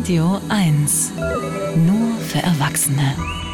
Radio 1. Nur für Erwachsene.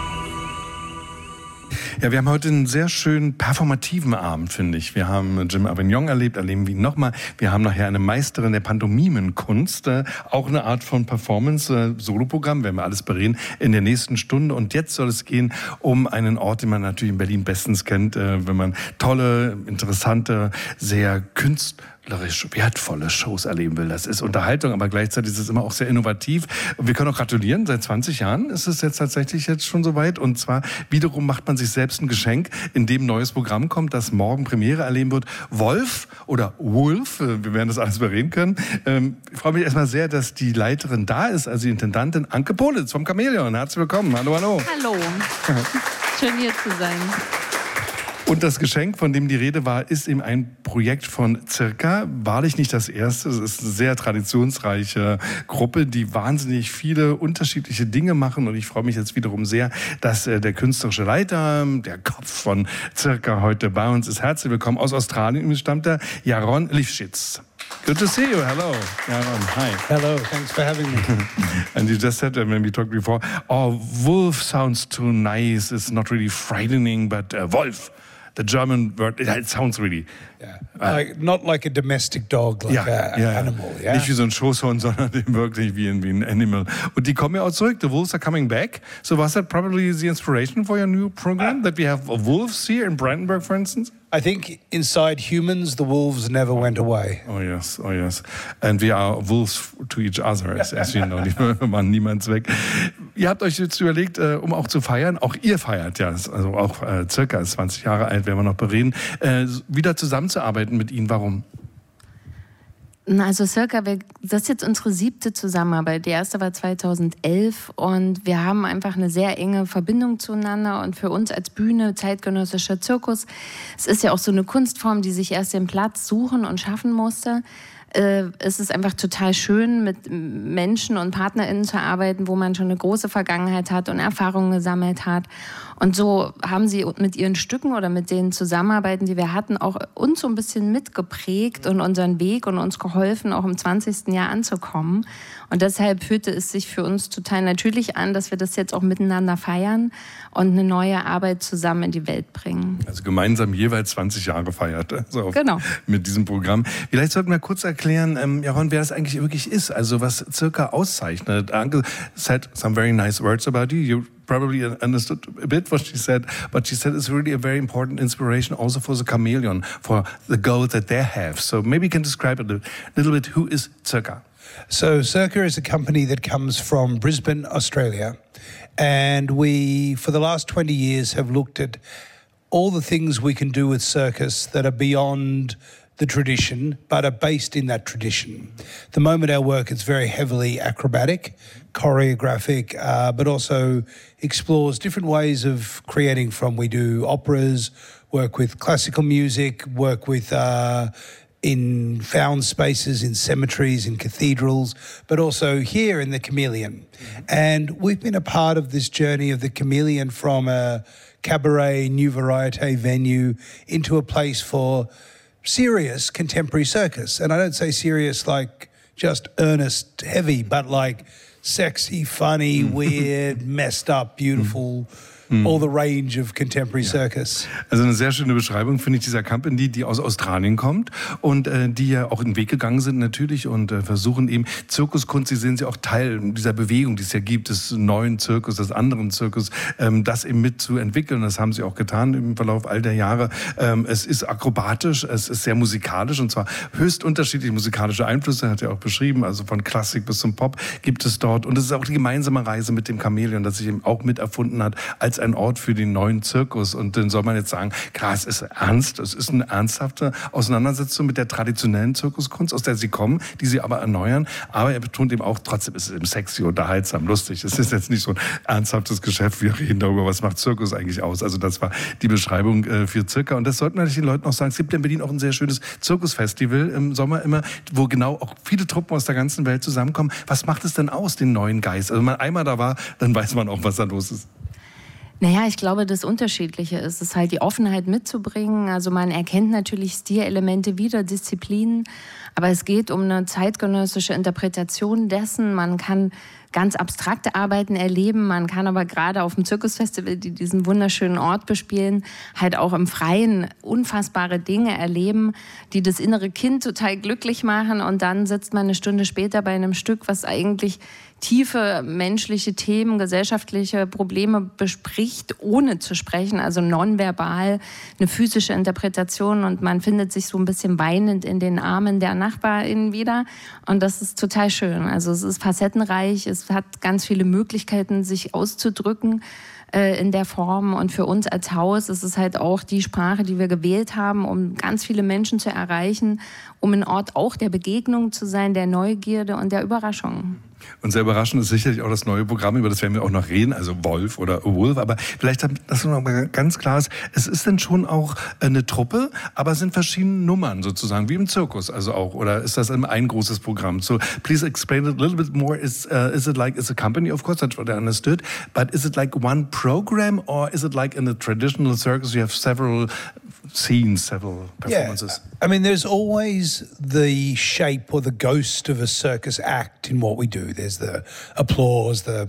Ja, wir haben heute einen sehr schönen performativen Abend, finde ich. Wir haben Jim Avignon erleben wir ihn nochmal. Wir haben nachher eine Meisterin der Pantomimenkunst, auch eine Art von Performance, Soloprogramm, werden wir alles bereden in der nächsten Stunde. Und jetzt soll es gehen um einen Ort, den man natürlich in Berlin bestens kennt, wenn man tolle, interessante, sehr künstlerisch wertvolle Shows erleben will. Das ist Unterhaltung, aber gleichzeitig ist es immer auch sehr innovativ. Und wir können auch gratulieren, seit 20 Jahren ist es jetzt tatsächlich schon soweit. Und zwar wiederum macht man sich selbst ein Geschenk, in dem ein neues Programm kommt, das morgen Premiere erleben wird. Wolf oder Wolf, wir werden das alles bereden können. Ich freue mich erstmal sehr, dass die Leiterin da ist, also die Intendantin Anke Politz vom Chamäleon. Herzlich willkommen. Hallo, hallo. Hallo. Schön hier zu sein. Und das Geschenk, von dem die Rede war, ist eben ein Projekt von Circa. Wahrlich nicht das erste. Es ist eine sehr traditionsreiche Gruppe, die wahnsinnig viele unterschiedliche Dinge machen. Und ich freue mich jetzt wiederum sehr, dass der künstlerische Leiter, der Kopf von Circa heute bei uns ist. Herzlich willkommen. Aus Australien stammt er, Jaron Lifshitz. Good to see you. Hello. Jaron, hi. Hello, thanks for having me. And you just said, when we talked before, oh, wolf sounds too nice. It's not really frightening, but Wolf. The German word, it sounds really... Not like a domestic dog, like an animal. Yeah? Nicht wie so ein Schoßhund, sondern wirklich wie ein Animal. Und die kommen ja auch zurück. The wolves are coming back. So was that probably the inspiration for your new program? That we have wolves here in Brandenburg, for instance? I think inside humans, the wolves never went away. Oh yes, oh yes. And we are wolves to each other, as you know. Die waren niemands weg. Ihr habt euch jetzt überlegt, um auch zu feiern, auch ihr feiert ja, also auch circa 20 Jahre alt, werden wir noch bereden, wieder zusammenzuarbeiten mit ihnen. Warum? Also Circa, das ist jetzt unsere 7. Zusammenarbeit. Die erste war 2011 und wir haben einfach eine sehr enge Verbindung zueinander und für uns als Bühne, zeitgenössischer Zirkus, es ist ja auch so eine Kunstform, die sich erst den Platz suchen und schaffen musste. Es ist einfach total schön, mit Menschen und PartnerInnen zu arbeiten, wo man schon eine große Vergangenheit hat und Erfahrungen gesammelt hat. Und so haben sie mit ihren Stücken oder mit den Zusammenarbeiten, die wir hatten, auch uns so ein bisschen mitgeprägt und unseren Weg und uns geholfen, auch im 20. Jahr anzukommen. Und deshalb fühlte es sich für uns total natürlich an, dass wir das jetzt auch miteinander feiern und eine neue Arbeit zusammen in die Welt bringen. Also gemeinsam jeweils 20 Jahre feiert. Also genau. Mit diesem Programm. Vielleicht sollten wir kurz erklären, Jaron, wer das eigentlich wirklich ist. Also was Circa auszeichnet. Anke said some very nice words about you. You probably understood a bit what she said, but she said it's really a very important inspiration also for the Chamäleon, for the goal that they have. So maybe you can describe a little bit, who is Circa? So Circa is a company that comes from Brisbane, Australia. And we, for the last 20 years, have looked at all the things we can do with circus that are beyond the tradition, but are based in that tradition. At the moment, our work is very heavily acrobatic, choreographic, but also explores different ways of creating from. We do operas, work with classical music, work with in found spaces, in cemeteries, in cathedrals, but also here in the Chamäleon. And we've been a part of this journey of the Chamäleon from a cabaret, new variety venue into a place for serious contemporary circus. And I don't say serious like just earnest, heavy, but like sexy, funny, weird, messed up, beautiful, all the range of contemporary circus. Also eine sehr schöne Beschreibung, finde ich, dieser Company, die aus Australien kommt und die ja auch den Weg gegangen sind natürlich und versuchen eben Zirkuskunst, Sie sehen sie auch Teil dieser Bewegung, die es ja gibt, des neuen Zirkus, des anderen Zirkus, das eben mitzuentwickeln. Das haben sie auch getan im Verlauf all der Jahre. Es ist akrobatisch, es ist sehr musikalisch und zwar höchst unterschiedliche musikalische Einflüsse, hat er auch beschrieben, also von Klassik bis zum Pop gibt es dort. Und es ist auch die gemeinsame Reise mit dem Chamäleon, das sich eben auch mit erfunden hat als ein Ort für den neuen Zirkus. Und dann soll man jetzt sagen, klar, es ist ernst, es ist eine ernsthafte Auseinandersetzung mit der traditionellen Zirkuskunst, aus der sie kommen, die sie aber erneuern. Aber er betont eben auch, trotzdem ist es eben sexy, unterhaltsam, lustig. Es ist jetzt nicht so ein ernsthaftes Geschäft. Wir reden darüber, was macht Zirkus eigentlich aus. Also das war die Beschreibung für Circa. Und das sollten natürlich den Leuten auch sagen. Es gibt in Berlin auch ein sehr schönes Zirkusfestival im Sommer immer, wo genau auch viele Truppen aus der ganzen Welt zusammenkommen. Was macht es denn aus, den neuen Geist? Also wenn man einmal da war, dann weiß man auch, was da los ist. Naja, ich glaube, das Unterschiedliche ist es halt, die Offenheit mitzubringen. Also man erkennt natürlich Stilelemente wieder, Disziplinen, aber es geht um eine zeitgenössische Interpretation dessen. Man kann ganz abstrakte Arbeiten erleben. Man kann aber gerade auf dem Zirkusfestival, die diesen wunderschönen Ort bespielen, halt auch im Freien unfassbare Dinge erleben, die das innere Kind total glücklich machen. Und dann sitzt man eine Stunde später bei einem Stück, was eigentlich tiefe menschliche Themen, gesellschaftliche Probleme bespricht, ohne zu sprechen, also nonverbal, eine physische Interpretation, und man findet sich so ein bisschen weinend in den Armen der NachbarInnen wieder, und das ist total schön. Also es ist facettenreich, es hat ganz viele Möglichkeiten, sich auszudrücken in der Form, und für uns als Haus ist es halt auch die Sprache, die wir gewählt haben, um ganz viele Menschen zu erreichen, um ein Ort auch der Begegnung zu sein, der Neugierde und der Überraschung. Und sehr überraschend ist sicherlich auch das neue Programm, über das werden wir auch noch reden, also Wolf oder Wolf. Aber vielleicht, dass noch mal ganz klar ist, es ist dann schon auch eine Truppe, aber es sind verschiedene Nummern sozusagen, wie im Zirkus also auch. Oder ist das ein großes Programm? So please explain it a little bit more. Is it like, it's a company, of course, that's what I understood. But is it like one program, or is it like in a traditional circus you have several scenes, several performances? Yeah. I mean, there's always the shape or the ghost of a circus act in what we do. There's the applause, the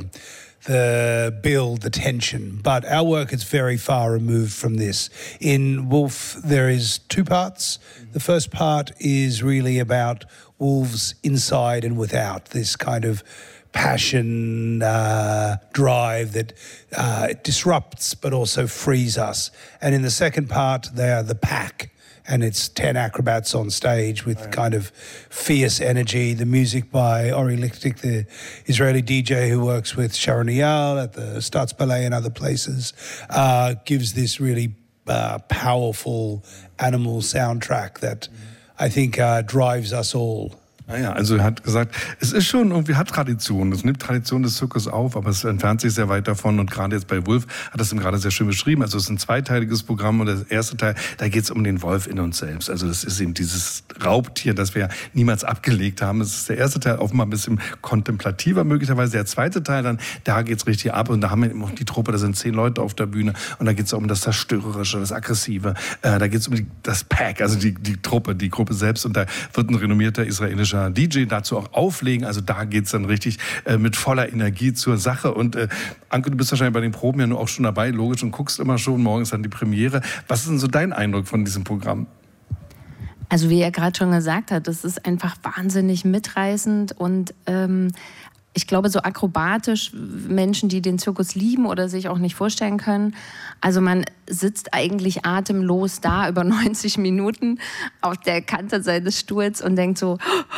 build, the tension. But our work is very far removed from this. In Wolf, there is two parts. The first part is really about wolves inside and without, this kind of passion, drive that disrupts but also frees us. And in the second part, they are the pack. And it's 10 acrobats on stage with kind of fierce energy. The music by Ori Lichtig, the Israeli DJ who works with Sharon Eyal at the Staatsballet and other places, gives this really powerful animal soundtrack that I think drives us all. Naja, also er hat gesagt, es ist schon irgendwie, hat Tradition, es nimmt Tradition des Zirkus auf, aber es entfernt sich sehr weit davon, und gerade jetzt bei Wolf hat das ihm gerade sehr schön beschrieben, also es ist ein zweiteiliges Programm, und der erste Teil, da geht es um den Wolf in uns selbst, also das ist eben dieses Raubtier, das wir niemals abgelegt haben. Das ist der erste Teil, offenbar ein bisschen kontemplativer möglicherweise, der zweite Teil dann, da geht's richtig ab, und da haben wir eben auch die Truppe, da sind 10 Leute auf der Bühne, und da geht's auch um das Zerstörerische, das Aggressive, da geht's um das Pack, also die Gruppe selbst, und da wird ein renommierter israelischer DJ dazu auch auflegen. Also da geht's dann richtig mit voller Energie zur Sache. Und Anke, du bist wahrscheinlich bei den Proben ja nur auch schon dabei, logisch, und guckst immer schon. Morgen ist dann die Premiere. Was ist denn so dein Eindruck von diesem Programm? Also wie er gerade schon gesagt hat, das ist einfach wahnsinnig mitreißend, und ich glaube, so akrobatisch, Menschen, die den Zirkus lieben oder sich auch nicht vorstellen können. Also man sitzt eigentlich atemlos da über 90 Minuten auf der Kante seines Stuhls und denkt so,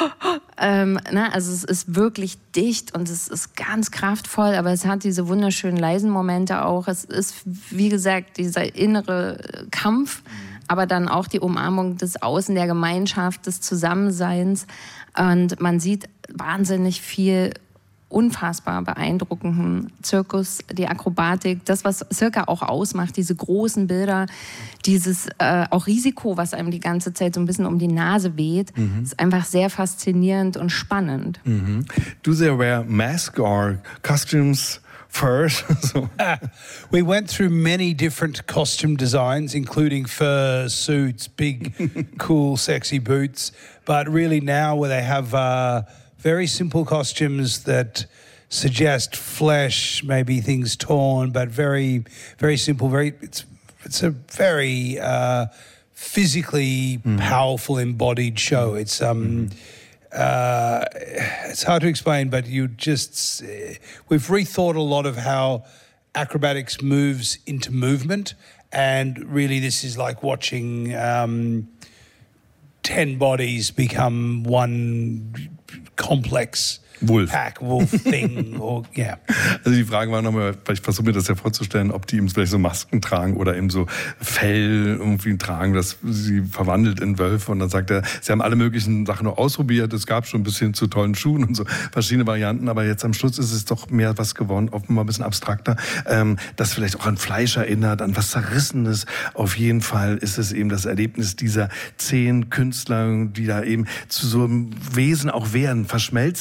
also es ist wirklich dicht und es ist ganz kraftvoll, aber es hat diese wunderschönen leisen Momente auch. Es ist, wie gesagt, dieser innere Kampf, aber dann auch die Umarmung des Außen, der Gemeinschaft, des Zusammenseins. Und man sieht wahnsinnig viel unfassbar beeindruckenden Zirkus, die Akrobatik, das, was Circa auch ausmacht, diese großen Bilder, dieses auch Risiko, was einem die ganze Zeit so ein bisschen um die Nase weht, ist einfach sehr faszinierend und spannend. Do they wear masks or costumes first? We went through many different costume designs, including fur suits, big, cool, sexy boots, but really now where they have very simple costumes that suggest flesh, maybe things torn, but very, very simple. It's a very physically powerful, embodied show. It's hard to explain, but we've rethought a lot of how acrobatics moves into movement, and really this is like watching 10 bodies become one complex Pack, Wolf Thing. Yeah. Also die Frage war nochmal, ich versuche mir das ja vorzustellen, ob die eben vielleicht so Masken tragen oder eben so Fell irgendwie tragen, das sie verwandelt in Wölfe. Und dann sagt er, sie haben alle möglichen Sachen noch ausprobiert. Es gab schon ein bisschen zu tollen Schuhen und so verschiedene Varianten. Aber jetzt am Schluss ist es doch mehr was geworden, offenbar ein bisschen abstrakter, das vielleicht auch an Fleisch erinnert, an was Zerrissenes. Auf jeden Fall ist es eben das Erlebnis dieser 10 Künstler, die da eben zu so einem Wesen auch werden, verschmelzen gerade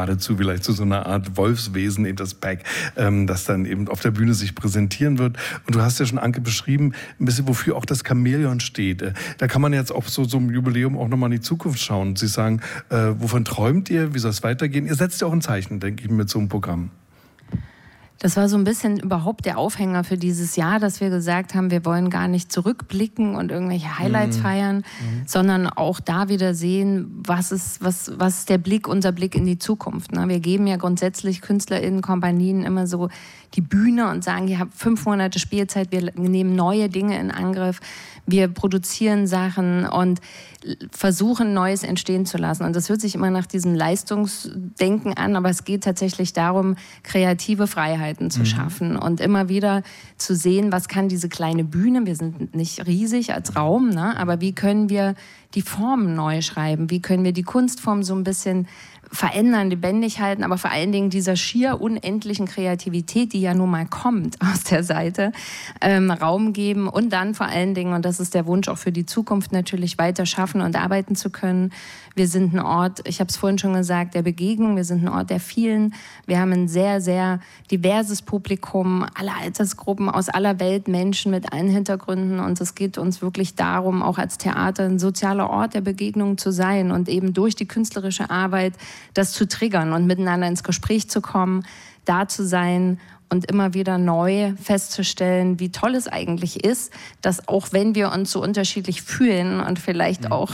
geradezu vielleicht zu so einer Art Wolfswesen, eben das Pack, das dann eben auf der Bühne sich präsentieren wird. Und du hast ja schon, Anke, beschrieben, ein bisschen wofür auch das Chamäleon steht. Da kann man jetzt auf so einem Jubiläum auch nochmal in die Zukunft schauen und Sie sagen, wovon träumt ihr, wie soll es weitergehen? Ihr setzt ja auch ein Zeichen, denke ich, mit so einem Programm. Das war so ein bisschen überhaupt der Aufhänger für dieses Jahr, dass wir gesagt haben, wir wollen gar nicht zurückblicken und irgendwelche Highlights feiern, sondern auch da wieder sehen, was ist unser Blick in die Zukunft. Ne? Wir geben ja grundsätzlich KünstlerInnen, Kompanien immer so die Bühne und sagen, ihr habt 5 Monate Spielzeit, wir nehmen neue Dinge in Angriff, wir produzieren Sachen und versuchen, Neues entstehen zu lassen. Und das hört sich immer nach diesem Leistungsdenken an, aber es geht tatsächlich darum, kreative Freiheiten zu schaffen und immer wieder zu sehen, was kann diese kleine Bühne, wir sind nicht riesig als Raum, ne? Aber wie können wir die Formen neu schreiben, wie können wir die Kunstform so ein bisschen verändern, lebendig halten, aber vor allen Dingen dieser schier unendlichen Kreativität, die ja nun mal kommt aus der Seite, Raum geben und dann vor allen Dingen, und das ist der Wunsch auch für die Zukunft, natürlich weiter schaffen und arbeiten zu können. Wir sind ein Ort, ich habe es vorhin schon gesagt, der Begegnung, wir sind ein Ort der vielen. Wir haben ein sehr, sehr diverses Publikum, alle Altersgruppen aus aller Welt, Menschen mit allen Hintergründen und es geht uns wirklich darum, auch als Theater ein sozialer Ort der Begegnung zu sein und eben durch die künstlerische Arbeit das zu triggern und miteinander ins Gespräch zu kommen, da zu sein und immer wieder neu festzustellen, wie toll es eigentlich ist, dass auch wenn wir uns so unterschiedlich fühlen und vielleicht auch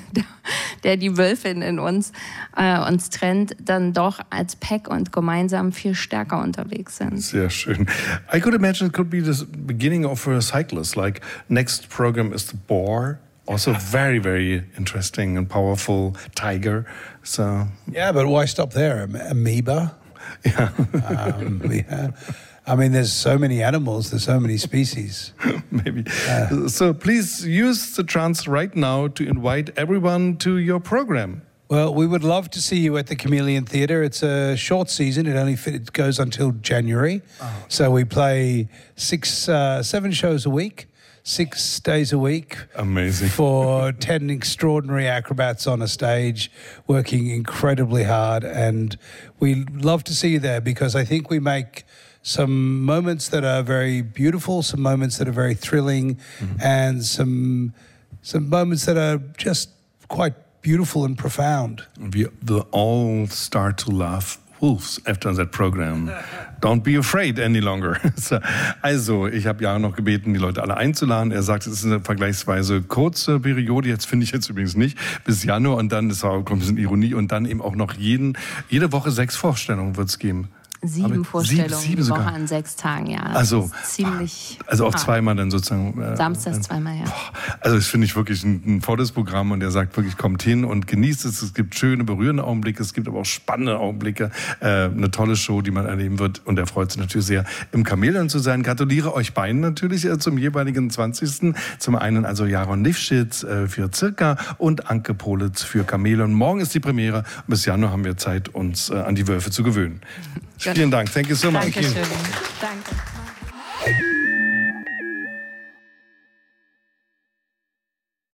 die Wölfin in uns trennt, dann doch als Pack und gemeinsam viel stärker unterwegs sind. Sehr schön. I could imagine it could be the beginning of a cyclist, like next program is the boar. Also very, very interesting and powerful tiger. So yeah, but why stop there? Amoeba? yeah. Yeah. I mean, there's so many animals, there's so many species. Maybe. So please use the chance right now to invite everyone to your program. Well, we would love to see you at the Chameleon Theatre. It's a short season. It goes until January. Oh. So we play 7 shows a week. 6 days a week. Amazing. For 10 extraordinary acrobats on a stage, working incredibly hard. And we love to see you there because I think we make some moments that are very beautiful, some moments that are very thrilling, and some moments that are just quite beautiful and profound. We will all start to laugh wolves after that program. Don't be afraid any longer. Also, ich habe ja noch gebeten, die Leute alle einzuladen. Er sagt, es ist eine vergleichsweise kurze Periode. Jetzt finde ich jetzt übrigens nicht. Bis Januar und dann, das war auch ein bisschen Ironie, und dann eben auch noch jede Woche 6 Vorstellungen wird es geben. 7 Vorstellungen sieben die Woche sogar. an 6 Tagen, ja. Also ziemlich. Also auch zweimal dann sozusagen. Samstags zweimal, ja. Also das finde ich wirklich ein volles Programm und er sagt wirklich, kommt hin und genießt es. Es gibt schöne, berührende Augenblicke, es gibt aber auch spannende Augenblicke. Eine tolle Show, die man erleben wird und er freut sich natürlich sehr, im Chamäleon zu sein. Gratuliere euch beiden natürlich zum jeweiligen 20. Zum einen also Jaron Lifschitz für Circa und Anke Politz für Chamäleon. Morgen ist die Premiere. Bis Januar haben wir Zeit, uns an die Wölfe zu gewöhnen. Vielen Dank. Thank you so much. Dankeschön. Danke.